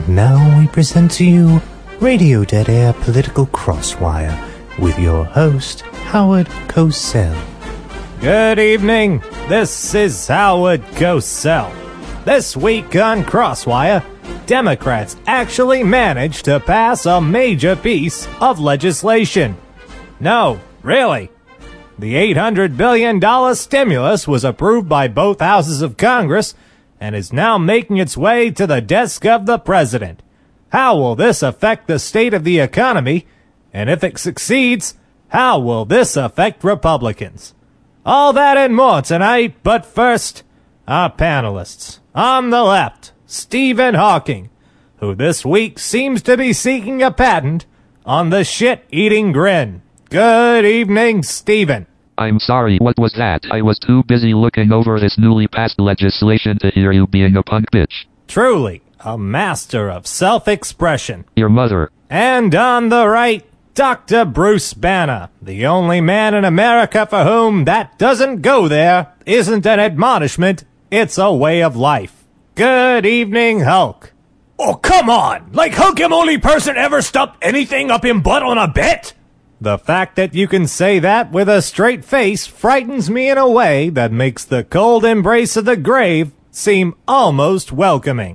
now we present to you Radio Dead Air Political Crosswire with your host, Howard Cosell. Good evening, this is Howard Cosell. This week on Crosswire, Democrats actually managed to pass a major piece of legislation. No, really. The $800 billion stimulus was approved by both houses of Congress and is now making its way to the desk of the president. How will this affect the state of the economy? And if it succeeds, how will this affect Republicans? All that and more tonight, but first, our panelists. On the left, Stephen Hawking, who this week seems to be seeking a patent on the shit-eating grin. Good evening, Stephen. I'm sorry, what was that? I was too busy looking over this newly passed legislation to hear you being a punk bitch. Truly, a master of self-expression. Your mother. And on the right, Dr. Bruce Banner, the only man in America for whom that doesn't go there isn't an admonishment, it's a way of life. Good evening, Hulk. Oh, come on! Like Hulk am only person ever stuffed anything up in butt on a bet? The fact that you can say that with a straight face frightens me in a way that makes the cold embrace of the grave seem almost welcoming.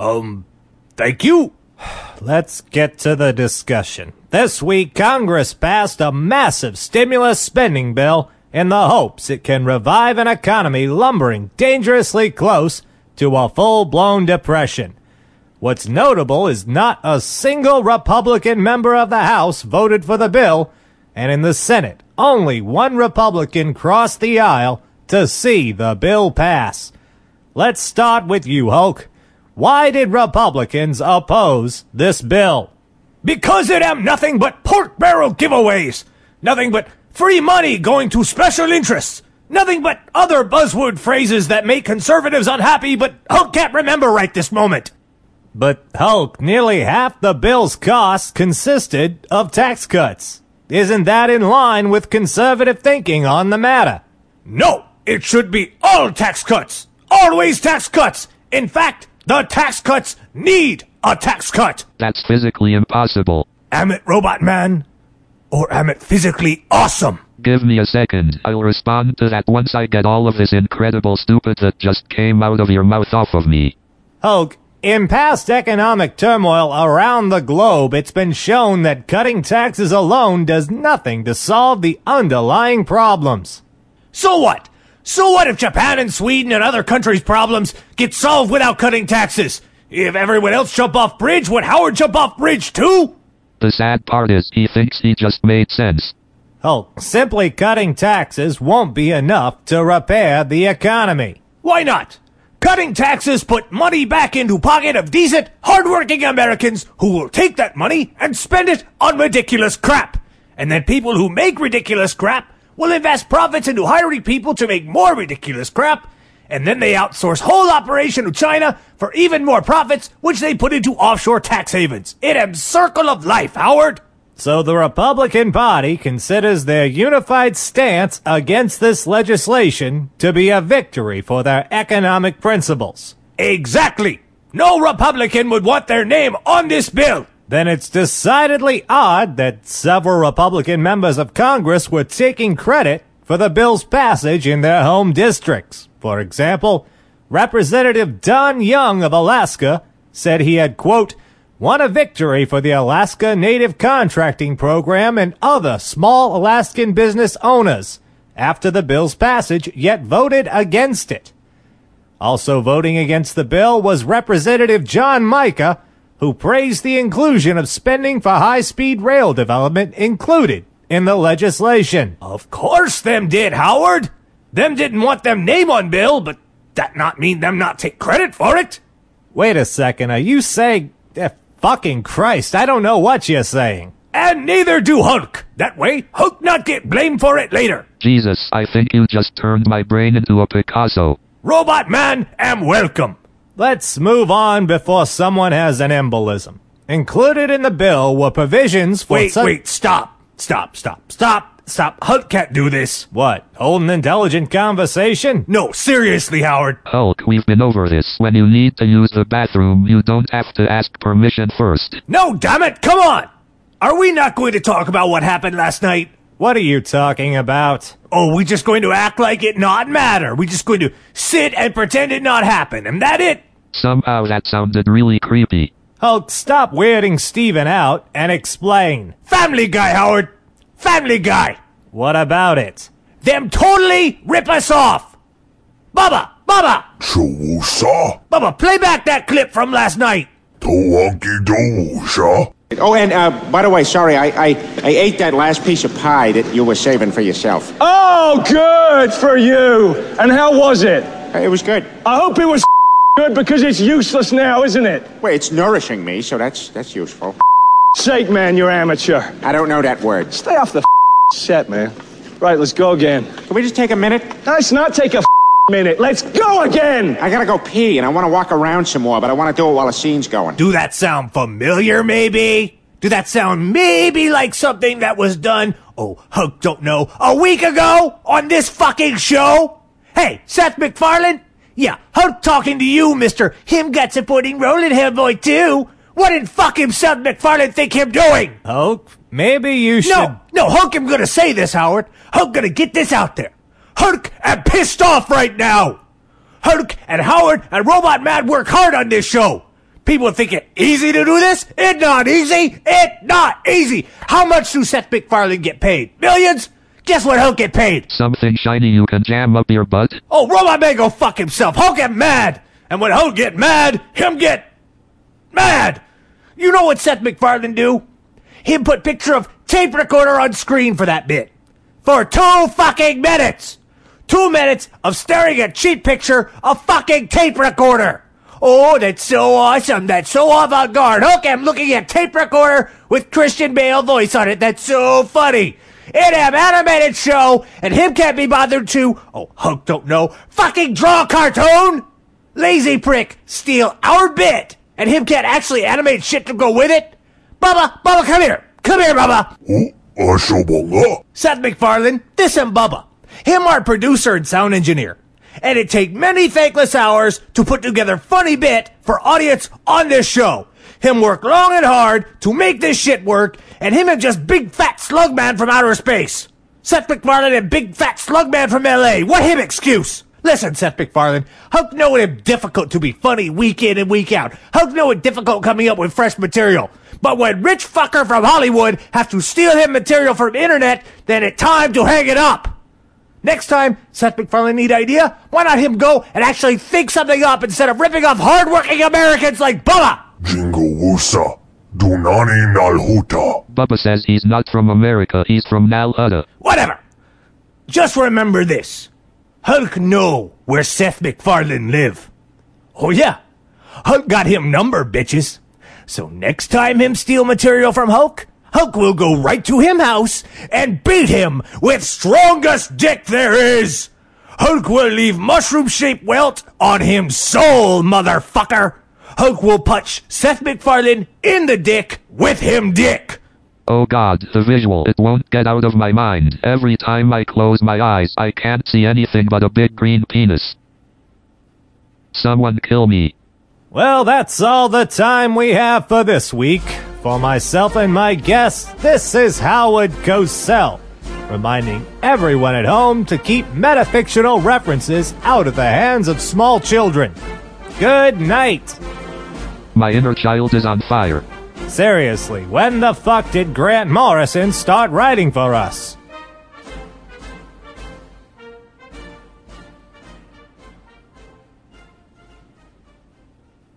Thank you. Let's get to the discussion. This week, Congress passed a massive stimulus spending bill in the hopes it can revive an economy lumbering dangerously close to a full-blown depression. What's notable is not a single Republican member of the House voted for the bill, and in the Senate, only one Republican crossed the aisle to see the bill pass. Let's start with you, Hulk. Why did Republicans oppose this bill? Because it am nothing but pork barrel giveaways. Nothing but free money going to special interests. Nothing but other buzzword phrases that make conservatives unhappy, but Hulk can't remember right this moment. But, Hulk, nearly half the bill's costs consisted of tax cuts. Isn't that in line with conservative thinking on the matter? No, it should be all tax cuts. Always tax cuts. In fact, the tax cuts need a tax cut. That's physically impossible. Am it Robot Man? Or am it physically awesome? Give me a second. I'll respond to that once I get all of this incredible stupid that just came out of your mouth off of me. Hulk, in past economic turmoil around the globe, it's been shown that cutting taxes alone does nothing to solve the underlying problems. So what? So what if Japan and Sweden and other countries' problems get solved without cutting taxes? If everyone else jump off bridge, would Howard jump off bridge too? The sad part is he thinks he just made sense. Hulk, simply cutting taxes won't be enough to repair the economy. Why not? Cutting taxes put money back into pocket of decent, hardworking Americans who will take that money and spend it on ridiculous crap. And then people who make ridiculous crap will invest profits into hiring people to make more ridiculous crap, and then they outsource whole operation to China for even more profits, which they put into offshore tax havens. It am circle of life, Howard. So the Republican Party considers their unified stance against this legislation to be a victory for their economic principles. Exactly. No Republican would want their name on this bill. Then it's decidedly odd that several Republican members of Congress were taking credit for the bill's passage in their home districts. For example, Representative Don Young of Alaska said he had, quote, won a victory for the Alaska Native Contracting Program and other small Alaskan business owners after the bill's passage, yet voted against it. Also voting against the bill was Representative John Mica, who praised the inclusion of spending for high-speed rail development included in the legislation. Of course them did, Howard. Them didn't want them name on bill, but that not mean them not take credit for it. Wait a second, are you saying... fucking Christ, I don't know what you're saying. And neither do Hulk. That way, Hulk not get blamed for it later. Jesus, I think you just turned my brain into a Picasso. Robot Man am welcome. Let's move on before someone has an embolism. Included in the bill were provisions for... Wait, stop. Stop. Hulk can't do this. What, hold an intelligent conversation? No, seriously, Howard. Hulk, we've been over this. When you need to use the bathroom, you don't have to ask permission first. No, damn it, come on! Are we not going to talk about what happened last night? What are you talking about? Oh, we just going to act like it not matter. We just going to sit and pretend it not happened, and that it? Somehow that sounded really creepy. Hulk, stop weirding Steven out and explain. Family Guy, Howard. Family Guy. What about it? Them totally rip us off. Bubba! Bubba, play back that clip from last night. Oh, and by the way, sorry, I ate that last piece of pie that you were saving for yourself. Oh, good for you. And how was it? It was good. I hope it was good because it's useless now, isn't it? Well, it's nourishing me, so that's useful. Sake, man, you're amateur. I don't know that word. Stay off the set, man. Right, let's go again. Can we just take a minute? Let's not take a minute. Let's go again. I gotta go pee, and I want to walk around some more, but I want to do it while the scene's going. Do that sound familiar, maybe? Do that sound maybe like something that was done, oh, Hulk don't know, a week ago on this fucking show? Hey, Seth MacFarlane? Yeah, Hulk talking to you, Mr. Him got supporting Roland Hellboy too. What did fucking Seth MacFarlane think him doing? Hulk, maybe you should... No, Hulk, I'm gonna say this, Howard. Hulk gonna get this out there. Hulk, I'm pissed off right now. Hulk and Howard and Robot Mad work hard on this show. People think it easy to do this? It not easy. It not easy. How much do Seth MacFarlane get paid? Millions? Guess what Hulk get paid? Something shiny you can jam up your butt? Oh, Robot Man go fuck himself. Hulk get mad. And when Hulk get mad, him get mad. You know what Seth MacFarlane do? Him put picture of tape recorder on screen for that bit. For 2 fucking minutes. 2 minutes of staring at cheap picture of fucking tape recorder. Oh, that's so awesome. That's so avant-garde. Okay, I'm looking at tape recorder with Christian Bale voice on it. That's so funny. It am animated show, and him can't be bothered to, oh, Hulk don't know, fucking draw a cartoon? Lazy prick, steal our bit, and him can't actually animate shit to go with it? Bubba, come here. Come here, Bubba. Seth MacFarlane, this and Bubba. Him our producer and sound engineer. And it take many thankless hours to put together funny bit for audience on this show. Him work long and hard to make this shit work, and him and just big fat slug man from outer space. Seth MacFarlane and big fat slug man from LA. What him excuse? Listen, Seth MacFarlane, Hulk know it difficult to be funny week in and week out. Hulk know it difficult coming up with fresh material. But when rich fucker from Hollywood have to steal him material from internet, then it's time to hang it up. Next time, Seth MacFarlane need idea, why not him go and actually think something up instead of ripping off hardworking Americans like Bubba? Bubba says he's not from America, he's from Nalhutta. Whatever. Just remember this. Hulk know where Seth MacFarlane live. Oh yeah, Hulk got him number, bitches. So next time him steal material from Hulk, Hulk will go right to him house and beat him with strongest dick there is. Hulk will leave mushroom-shaped welt on him soul, motherfucker. Hulk will punch Seth MacFarlane in the dick with him dick. Oh god, the visual, it won't get out of my mind. Every time I close my eyes, I can't see anything but a big green penis. Someone kill me. Well, that's all the time we have for this week. For myself and my guests, this is Howard Cosell, reminding everyone at home to keep metafictional references out of the hands of small children. Good night. My inner child is on fire. Seriously, when the fuck did Grant Morrison start writing for us?